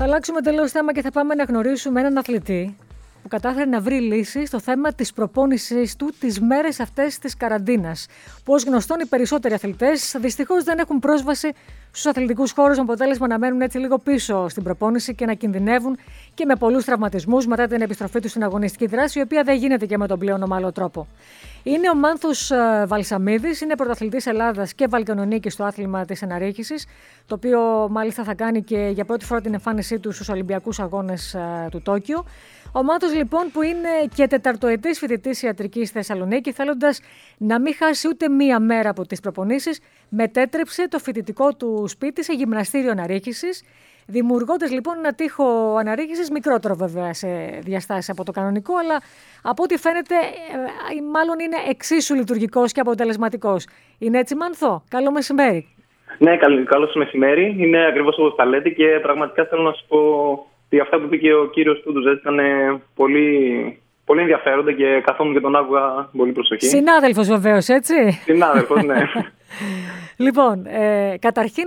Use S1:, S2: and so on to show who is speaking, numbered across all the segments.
S1: Θα αλλάξουμε τελείως θέμα και θα πάμε να γνωρίσουμε έναν αθλητή που κατάφερε να βρει λύση στο θέμα της προπόνησης του τις μέρες αυτές της καραντίνας. Που ως γνωστόν οι περισσότεροι αθλητές δυστυχώς δεν έχουν πρόσβαση στους αθλητικούς χώρους, με αποτέλεσμα να μένουν έτσι λίγο πίσω στην προπόνηση και να κινδυνεύουν και με πολλούς τραυματισμούς μετά την επιστροφή τους στην αγωνιστική δράση, η οποία δεν γίνεται και με τον πλέον ομαλό τρόπο. Είναι ο Μάνθος Βαλσαμίδης, είναι πρωταθλητής Ελλάδας και Βαλκανονίκης στο άθλημα της εναρρύχησης, το οποίο μάλιστα θα κάνει και για πρώτη φορά την εμφάνισή του στους Ολυμπιακούς Αγώνες του Τόκιο. Ο Μάνθος λοιπόν, που είναι και τεταρτοετής φοιτητής ιατρικής στη Θεσσαλονίκη, θέλοντας να μην χάσει ούτε μία μέρα από τις προπονήσεις, μετέτρεψε το φοιτητικό του σπίτι σε γυμναστήριο αναρρύχησης, δημιουργώντας λοιπόν ένα τοίχο αναρρύχησης, μικρότερο βέβαια σε διαστάσεις από το κανονικό, αλλά από ό,τι φαίνεται μάλλον είναι εξίσου λειτουργικός και αποτελεσματικός. Είναι έτσι, Μάνθο? Καλό μεσημέρι.
S2: Ναι, καλώς μεσημέρι. Είναι ακριβώς όπως τα λέτε και πραγματικά θέλω να σας πω ότι αυτά που είπε και ο κύριος Τούντουζες ήταν πολύ ενδιαφέροντα και καθόμουν και τον άκουγα πολύ προσοχή.
S1: Συνάδελφος βεβαίως, έτσι.
S2: Συνάδελφος, ναι.
S1: Λοιπόν, καταρχήν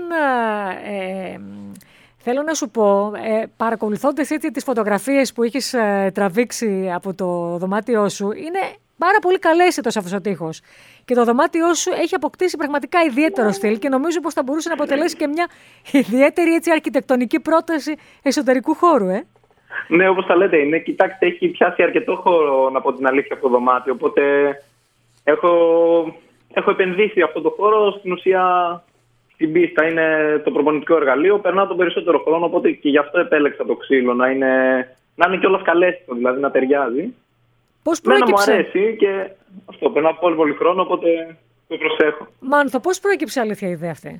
S1: θέλω να σου πω, παρακολουθώντας έτσι τις φωτογραφίες που έχεις τραβήξει από το δωμάτιό σου, είναι πάρα πολύ καλέσθητος αυτός ο τοίχος. Και το δωμάτιό σου έχει αποκτήσει πραγματικά ιδιαίτερο στυλ και νομίζω πως θα μπορούσε να αποτελέσει και μια ιδιαίτερη έτσι, αρχιτεκτονική πρόταση εσωτερικού χώρου,
S2: Ναι, όπως τα λέτε είναι. Κοιτάξτε, έχει πιάσει αρκετό χώρο, να πω την αλήθεια, από το δωμάτιο. Οπότε έχω επενδύσει αυτό το χώρο. Στην ουσία, στην πίστα είναι το προπονητικό εργαλείο. Περνάω τον περισσότερο χρόνο, οπότε και γι' αυτό επέλεξα το ξύλο. Να είναι κιόλας καλέσθητο, δηλαδή να ταιριάζει.
S1: Πώς προέκυψε?
S2: Μου αρέσει και αυτό. Περνάω πολύ χρόνο, οπότε το προσέχω.
S1: Μάνθο, πώς προέκυψε αλήθεια η ιδέα αυτή?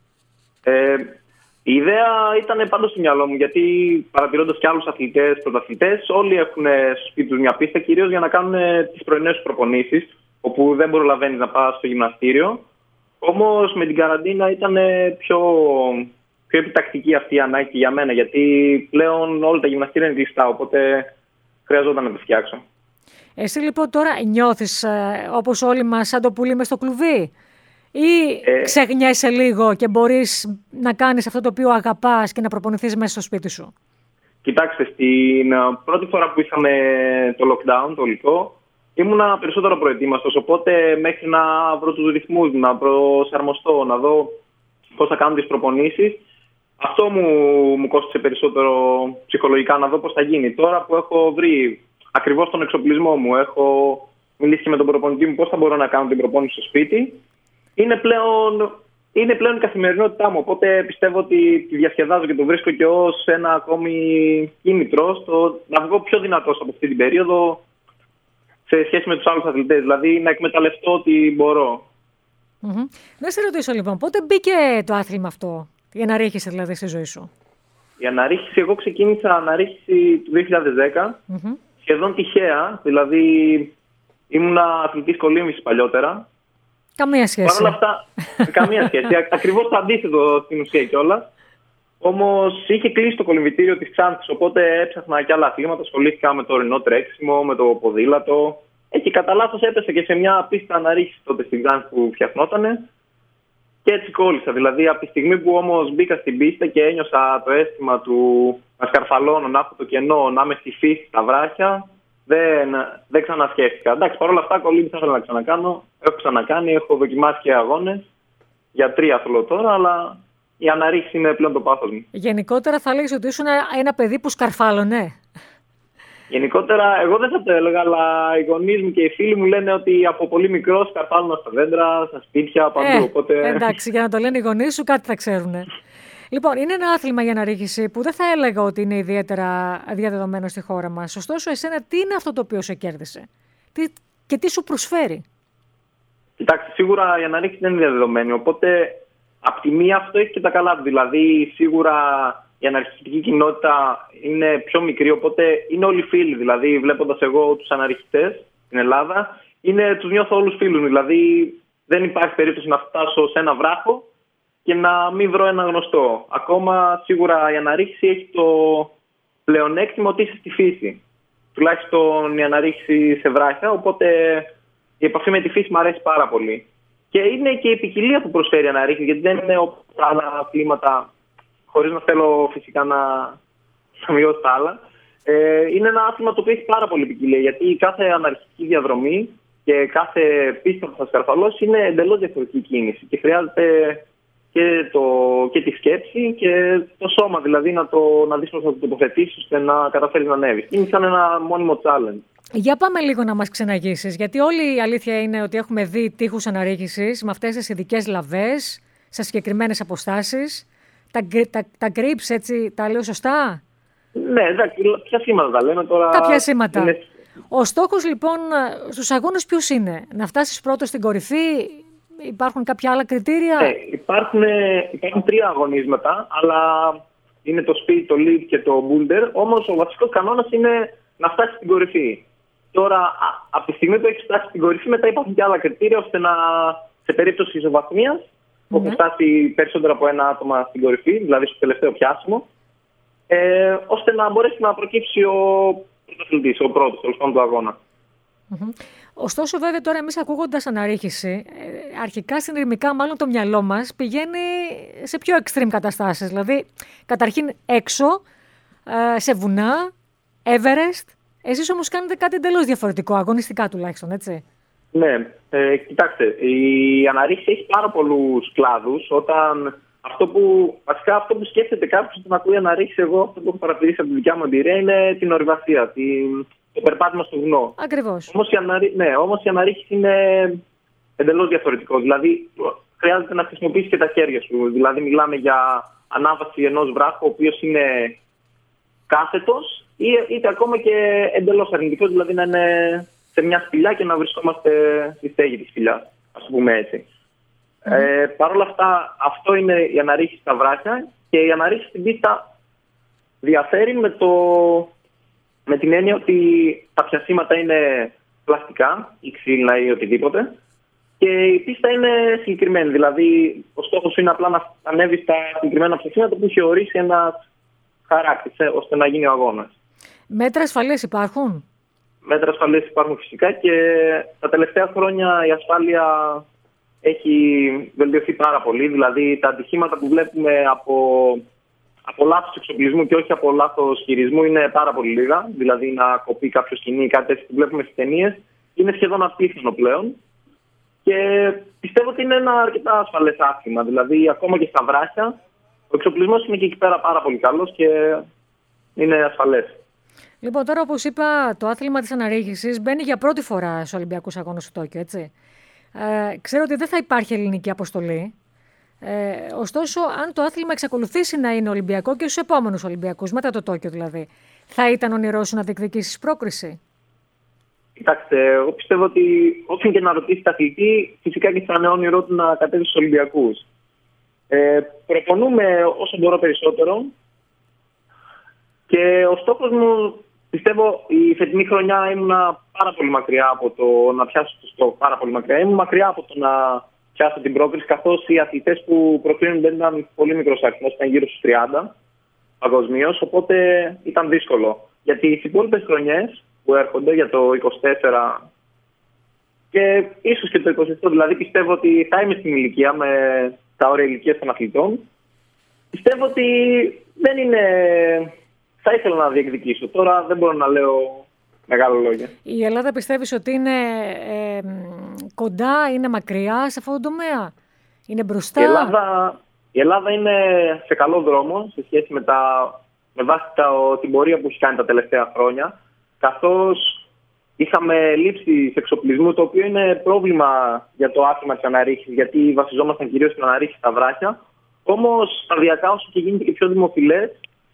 S2: Η ιδέα ήταν πάντως στο μυαλό μου, γιατί παρατηρώντας και άλλους αθλητές, πρωταθλητές, όλοι έχουν στο σπίτι τους μια πίστα, κυρίως για να κάνουν τις πρωινές τους προπονήσεις, όπου δεν προλαβαίνεις να πας στο γυμναστήριο. Όμως με την καραντίνα ήταν πιο επιτακτική αυτή η ανάγκη για μένα, γιατί πλέον όλα τα γυμναστήρια είναι κλειστά, οπότε χρειαζόταν να τα φτιάξω.
S1: Εσύ λοιπόν τώρα νιώθεις όπως όλοι μας σαν το πουλί μες στο κλουβί, ή ξεγνιέσαι λίγο και μπορείς να κάνεις αυτό το οποίο αγαπάς και να προπονηθείς μέσα στο σπίτι σου?
S2: Κοιτάξτε, στην πρώτη φορά που είχαμε το lockdown, το ολικό, ήμουνα περισσότερο προετοίμαστος, οπότε μέχρι να βρω τους ρυθμούς μου, να προσαρμοστώ, να δω πώς θα κάνω τις προπονήσεις, αυτό μου κόστησε περισσότερο ψυχολογικά, να δω πώς θα γίνει. Τώρα που έχω βρει ακριβώς τον εξοπλισμό μου, έχω μιλήσει και με τον προπονητή μου πώς θα μπορώ να κάνω την προπόνηση στο σπίτι, είναι πλέον η καθημερινότητά μου, οπότε πιστεύω ότι τη διασκεδάζω και το βρίσκω και ως ένα ακόμη κίνητρο στο να βγω πιο δυνατός από αυτή την περίοδο σε σχέση με τους άλλους αθλητές, δηλαδή να εκμεταλλευτώ ό,τι μπορώ.
S1: Να σε ρωτήσω λοιπόν, πότε μπήκε το άθλημα αυτό, η αναρρύχηση δηλαδή στη ζωή σου?
S2: Η αναρρύχηση, εγώ ξεκίνησα αναρρύχηση του 2010, σχεδόν τυχαία, δηλαδή ήμουνα αθλητής κολύμβησης παλιότερα.
S1: Καμία σχέση.
S2: Παρ' όλα αυτά, καμία σχέση. Ακριβώς το αντίθετο στην ουσία κιόλας. Όμως είχε κλείσει το κολυμβητήριο της Ξάνθης, οπότε έψαχνα και άλλα αθλήματα. Ασχολήθηκα με το ορεινό τρέξιμο, με το ποδήλατο. Και κατά λάθος έπεσε και σε μια πίστα αναρρύχησης τότε στην Ξάνθη που φτιαχνότανε. Και έτσι κόλλησα. Δηλαδή, από τη στιγμή που όμως μπήκα στην πίστα και ένιωσα το αίσθημα του να σκαρφαλώνω, να έχω το κενό, να είμαι στη φύση, στα βράχια, δεν ξανασκέφτηκα. Εντάξει, παρόλα αυτά, κολύμβηση θα ήθελα να ξανακάνω. Έχω ξανακάνει, έχω δοκιμάσει και αγώνες. Για 3 θέλω τώρα, αλλά η αναρρύχηση είναι πλέον το πάθος μου.
S1: Γενικότερα θα λέγεις ότι ήσουν ένα παιδί που σκαρφάλωνε?
S2: Γενικότερα, εγώ δεν θα το έλεγα, αλλά οι γονείς μου και οι φίλοι μου λένε ότι από πολύ μικρό σκαρφάλωνα στα δέντρα, στα σπίτια, παντού. Οπότε...
S1: Εντάξει, για να το λένε οι γονείς σου, κάτι θα ξέρουν. Λοιπόν, είναι ένα άθλημα για αναρρύχηση που δεν θα έλεγα ότι είναι ιδιαίτερα διαδεδομένο στη χώρα μας. Ωστόσο, εσένα τι είναι αυτό το οποίο σε κέρδισε και τι σου προσφέρει?
S2: Κοιτάξτε, σίγουρα η αναρρύχηση δεν είναι διαδεδομένη. Οπότε, απ' τη μία αυτό έχει και τα καλά του. Δηλαδή, σίγουρα η αναρχιστική κοινότητα είναι πιο μικρή, οπότε είναι όλοι φίλοι. Δηλαδή, βλέποντας εγώ τους αναρχιστές στην Ελλάδα, τους νιώθω όλους φίλους. Δηλαδή, δεν υπάρχει περίπτωση να φτάσω σε ένα βράχο και να μην βρω ένα γνωστό. Ακόμα σίγουρα η αναρρύχηση έχει το πλεονέκτημα ότι είσαι στη φύση. Τουλάχιστον η αναρρύχηση σε βράχια, οπότε η επαφή με τη φύση μου αρέσει πάρα πολύ. Και είναι και η ποικιλία που προσφέρει η αναρρύχηση, γιατί δεν είναι όπως άλλα αθλήματα, χωρίς να θέλω φυσικά να μειώσω τα άλλα. Είναι ένα άθλημα το οποίο έχει πάρα πολύ ποικιλία, γιατί κάθε αναρχική διαδρομή και κάθε πίστα που θα σκαρφαλώσει είναι εντελώς διαφορετική κίνηση και χρειάζεται και τη σκέψη και το σώμα, δηλαδή να δεις πώς θα το τοποθετήσεις ώστε να καταφέρεις να ανέβεις. Είναι σαν ένα μόνιμο challenge.
S1: Για πάμε λίγο να μας ξεναγήσεις, γιατί όλη η αλήθεια είναι ότι έχουμε δει τείχους αναρρίχησης με αυτές τις ειδικές λαβές, σε συγκεκριμένες αποστάσεις. Τα grips, έτσι, τα λέω σωστά?
S2: Ναι, εντάξει, ποια σήματα τα λέμε τώρα.
S1: Κάποια σήματα.
S2: Είναι...
S1: Ο στόχος λοιπόν στους αγώνες ποιος είναι? Να φτάσεις πρώτος στην κορυφή? Υπάρχουν κάποια άλλα κριτήρια?
S2: Υπάρχουν 3 αγωνίσματα, αλλά είναι το speed, το lead και το boulder. Όμως ο βασικός κανόνας είναι να φτάσεις στην κορυφή. Τώρα, από τη στιγμή που έχεις φτάσει στην κορυφή, μετά υπάρχουν και άλλα κριτήρια, ώστε σε περίπτωση ισοβαθμίας, όπου φτάσει περισσότερο από ένα άτομα στην κορυφή, δηλαδή στο τελευταίο πιάσιμο, ώστε να μπορέσει να προκύψει ο πρωταθλητής, ο πρώτος τέλος πάντων του αγώνα.
S1: Ωστόσο, βέβαια, τώρα εμείς ακούγοντας αναρρίχηση, αρχικά συνειρμικά μάλλον το μυαλό μας πηγαίνει σε πιο extreme καταστάσεις. Δηλαδή, καταρχήν έξω, σε βουνά, Everest. Εσείς όμως κάνετε κάτι εντελώς διαφορετικό, αγωνιστικά τουλάχιστον, έτσι?
S2: Ναι, κοιτάξτε, η αναρρίχηση έχει πάρα πολλούς κλάδους. Αυτό που σκέφτεται κάποιος όταν ακούει αναρρίχηση, εγώ αυτό που έχω παρατηρήσει από τη δικιά μου εμπειρία είναι την ορειβασία, το περπάτημα στο βουνό.
S1: Ακριβώς.
S2: Όμως η αναρρίχηση είναι εντελώς διαφορετικό. Δηλαδή, χρειάζεται να χρησιμοποιήσεις και τα χέρια σου. Δηλαδή, μιλάμε για ανάβαση ενός βράχου, ο οποίος είναι κάθετος, είτε ακόμα και εντελώς αρνητικός, δηλαδή να είναι σε μια σπηλιά και να βρισκόμαστε στη στέγη της σπηλιάς, ας το πούμε έτσι. Παρ' όλα αυτά, αυτό είναι η αναρρίχηση στα βράχια, και η αναρρίχηση στην πίστα διαφέρει με την έννοια ότι τα πιασίματα είναι πλαστικά ή ξύλινα ή οτιδήποτε, και η πίστα είναι συγκεκριμένη. Δηλαδή, ο στόχος είναι απλά να ανέβει στα συγκεκριμένα πιασίματα που έχει ορίσει ένας χαράκτης, ώστε να γίνει ο αγώνας.
S1: Μέτρα ασφαλείας υπάρχουν?
S2: Μέτρα ασφαλείας υπάρχουν φυσικά, και τα τελευταία χρόνια η ασφάλεια έχει βελτιωθεί πάρα πολύ. Δηλαδή, τα ατυχήματα που βλέπουμε από λάθος εξοπλισμού και όχι από λάθος χειρισμού είναι πάρα πολύ λίγα. Δηλαδή, να κοπεί κάποιο σκηνή ή κάτι τέτοιο που βλέπουμε στις ταινίες είναι σχεδόν απίθανο πλέον. Και πιστεύω ότι είναι ένα αρκετά ασφαλές άθλημα. Δηλαδή, ακόμα και στα βράχια, ο εξοπλισμός είναι και εκεί πέρα πάρα πολύ καλός και είναι ασφαλές.
S1: Λοιπόν, τώρα όπως είπα, το άθλημα της αναρρίχησης μπαίνει για πρώτη φορά στους Ολυμπιακούς Αγώνες του Τόκιο, έτσι. Ξέρω ότι δεν θα υπάρχει ελληνική αποστολή. Ωστόσο, αν το άθλημα εξακολουθήσει να είναι Ολυμπιακό και στους επόμενους Ολυμπιακούς, μετά το Τόκιο δηλαδή, θα ήταν όνειρό σου να διεκδικήσεις πρόκριση?
S2: Κοιτάξτε, εγώ πιστεύω ότι όποιον και να ρωτήσει τα αθλητή, φυσικά και θα είναι όνειρό του να κατέβει στους Ολυμπιακούς. Προπονούμε όσο μπορώ περισσότερο, και ο στόχος μου, πιστεύω, η φετινή χρονιά ήμουν πάρα πολύ μακριά από το να πιάσω το στόχο. Πάρα πολύ μακριά. Ήμουν μακριά από το να πιάσω την πρόκριση, καθώς οι αθλητές που προκρίνονται ήταν πολύ μικρός αριθμός, ήταν γύρω στους 30 παγκοσμίως, οπότε ήταν δύσκολο. Γιατί οι υπόλοιπες χρονιές που έρχονται για το 24 και ίσως και το 27, δηλαδή πιστεύω ότι θα είμαι στην ηλικία με τα όρια ηλικίας των αθλητών. Πιστεύω ότι δεν είναι... Θα ήθελα να διεκδικήσω. Τώρα δεν μπορώ να λέω μεγάλα λόγια.
S1: Η Ελλάδα πιστεύεις ότι είναι κοντά, είναι μακριά σε αυτό το τομέα? Είναι μπροστά?
S2: Η Ελλάδα είναι σε καλό δρόμο σε σχέση με βάση την πορεία που έχει κάνει τα τελευταία χρόνια. Καθώς είχαμε λήψη εξοπλισμού, το οποίο είναι πρόβλημα για το άθλημα της αναρρίχησης, γιατί βασιζόμασταν κυρίως στην αναρρίχηση στα βράχια. Όμως σταδιακά, όσο και γίνεται και πιο δημοφιλές,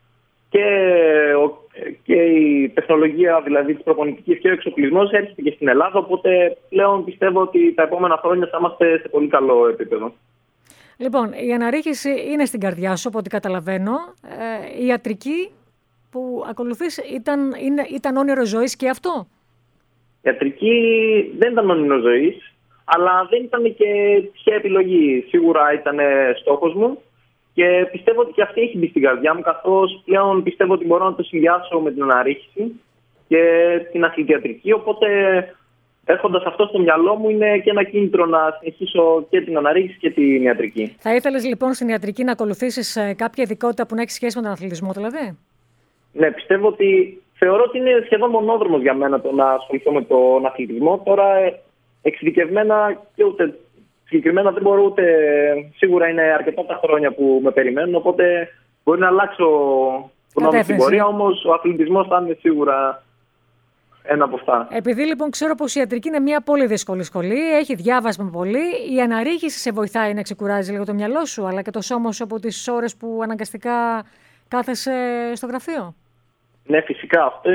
S2: και η τεχνολογία, δηλαδή της προπονητικής, και ο εξοπλισμός έρχεται και στην Ελλάδα, οπότε πλέον πιστεύω ότι τα επόμενα χρόνια θα είμαστε σε πολύ καλό επίπεδο.
S1: Λοιπόν, η αναρρίχηση είναι στην καρδιά σου, από ό,τι καταλαβαίνω. Η ιατρική που ακολουθείς ήταν όνειρο ζωής και αυτό?
S2: Η ιατρική δεν ήταν όνειρο ζωής, αλλά δεν ήταν και τυχαία επιλογή. Σίγουρα ήταν στόχος μου. Και πιστεύω ότι και αυτή έχει μπει στην καρδιά μου, καθώς πλέον πιστεύω ότι μπορώ να το συνδυάσω με την αναρρίχηση και την αθλητιατρική. Οπότε, έχοντας αυτό στο μυαλό μου, είναι και ένα κίνητρο να συνεχίσω και την αναρρίχηση και την ιατρική. Θα
S1: ήθελες λοιπόν στην ιατρική να ακολουθήσεις κάποια ειδικότητα που να έχει σχέση με τον αθλητισμό, δηλαδή?
S2: Ναι, πιστεύω ότι θεωρώ ότι είναι σχεδόν μονόδρομος για μένα το να ασχοληθώ με τον αθλητισμό. Τώρα εξειδικευμένα και ούτε συγκεκριμένα δεν μπορώ ούτε. Σίγουρα είναι αρκετά τα χρόνια που με περιμένουν, οπότε μπορεί να αλλάξω γνώμη στην πορεία, όμως ο αθλητισμός θα είναι σίγουρα ένα από αυτά.
S1: Επειδή λοιπόν ξέρω πως η ιατρική είναι μια πολύ δύσκολη σχολή, έχει διάβασμα πολύ, η αναρρίχηση σε βοηθάει να ξεκουράζει λίγο το μυαλό σου, αλλά και το σώμα σου από τις ώρες που αναγκαστικά κάθεσαι στο γραφείο.
S2: Ναι, φυσικά. Αυτό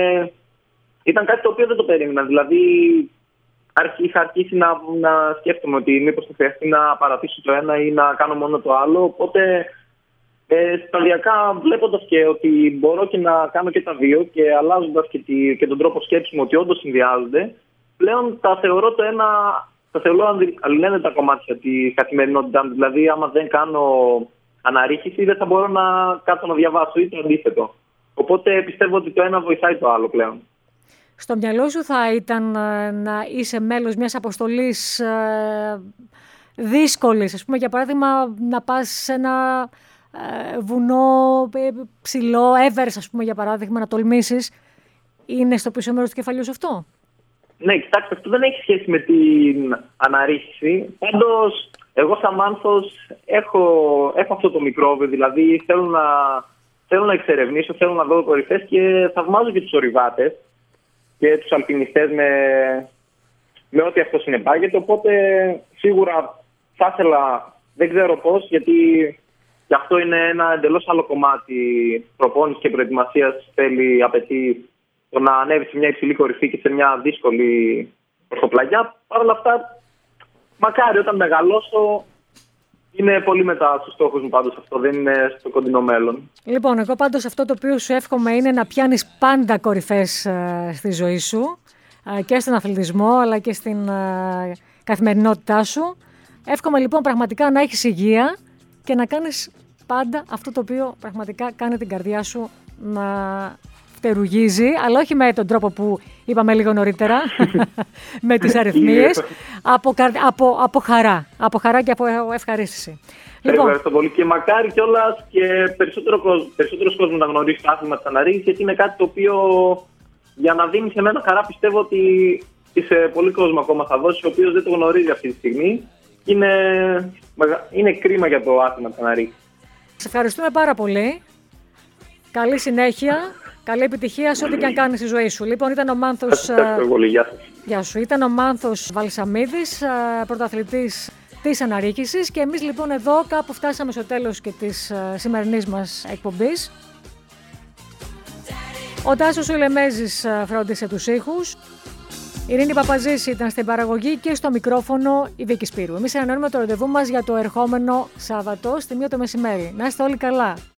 S2: ήταν κάτι το οποίο δεν το περίμενα. Δηλαδή, είχα αρχίσει να σκέφτομαι ότι μήπως θα χρειαστεί να παρατήσω το ένα ή να κάνω μόνο το άλλο. Οπότε, σταδιακά βλέποντας και ότι μπορώ και να κάνω και τα δύο και αλλάζοντας και τον τρόπο σκέψης μου ότι όντως συνδυάζονται, πλέον τα θεωρώ λένε τα κομμάτια της καθημερινότητας. Δηλαδή, άμα δεν κάνω αναρρίχηση, δεν θα μπορώ να κάτσω να διαβάσω ή το αντίθετο. Οπότε πιστεύω ότι το ένα βοηθάει το άλλο πλέον.
S1: Στο μυαλό σου θα ήταν να είσαι μέλος μιας αποστολής δύσκολης, ας πούμε, για παράδειγμα να πας σε ένα βουνό ψηλό, Everest, ας πούμε, για παράδειγμα, να τολμήσεις. Είναι στο πίσω μέρος του κεφαλιού σου αυτό?
S2: Ναι, κοιτάξτε, αυτό δεν έχει σχέση με την αναρρίχηση. Πάντως, εγώ σαν Μάνθος έχω αυτό το μικρόβιο, δηλαδή θέλω να εξερευνήσω, θέλω να δω κορυφές και θαυμάζω και τους ορειβάτες και τους αλπινιστές με ό,τι αυτό συνεπάγεται. Οπότε σίγουρα θα ήθελα, δεν ξέρω πώς, γιατί και αυτό είναι ένα εντελώς άλλο κομμάτι προπόνησης και προετοιμασίας. Απαιτεί το να ανέβει σε μια υψηλή κορυφή και σε μια δύσκολη ορθοπλαγιά. Παρ' όλα αυτά, μακάρι όταν μεγαλώσω. Είναι πολύ μετά στους στόχους μου πάντως αυτό, δεν είναι στο κοντινό μέλλον.
S1: Λοιπόν, εγώ πάντως αυτό το οποίο σου εύχομαι είναι να πιάνεις πάντα κορυφές στη ζωή σου και στον αθλητισμό αλλά και στην καθημερινότητά σου. Εύχομαι λοιπόν πραγματικά να έχεις υγεία και να κάνεις πάντα αυτό το οποίο πραγματικά κάνει την καρδιά σου να φτερουγίζει, αλλά όχι με τον τρόπο που είπαμε λίγο νωρίτερα, με τις αριθμίες, από χαρά. Από χαρά και από ευχαρίστηση.
S2: Ευχαριστώ πολύ και μακάρι κιόλας και περισσότερος κόσμος να γνωρίσει το άθλημα της αναρρίχησης, γιατί είναι κάτι το οποίο για να δίνει σε μένα χαρά πιστεύω ότι σε πολύ κόσμο ακόμα θα δώσει, ο οποίος δεν το γνωρίζει αυτή τη στιγμή. Είναι κρίμα για το άθλημα της αναρρίχησης.
S1: Σε ευχαριστούμε πάρα πολύ. Καλή συνέχεια. Καλή επιτυχία σε ό,τι και αν κάνεις στη ζωή σου. Λοιπόν, ήταν ο Μάνθος. Γεια σου. Ήταν ο Μάνθος Βαλσαμίδης, πρωταθλητής της αναρρίχησης. Και εμείς λοιπόν εδώ κάπου φτάσαμε στο τέλος και της σημερινής μας εκπομπής. Ο Τάσος Ουλεμέζης φρόντισε τους ήχους. Η Ειρήνη Παπαζής ήταν στην παραγωγή και στο μικρόφωνο η Βίκη Σπύρου. Εμείς ανανεώνουμε το ραντεβού μας για το ερχόμενο Σάββατο στη 1 το μεσημέρι. Να είστε όλοι καλά.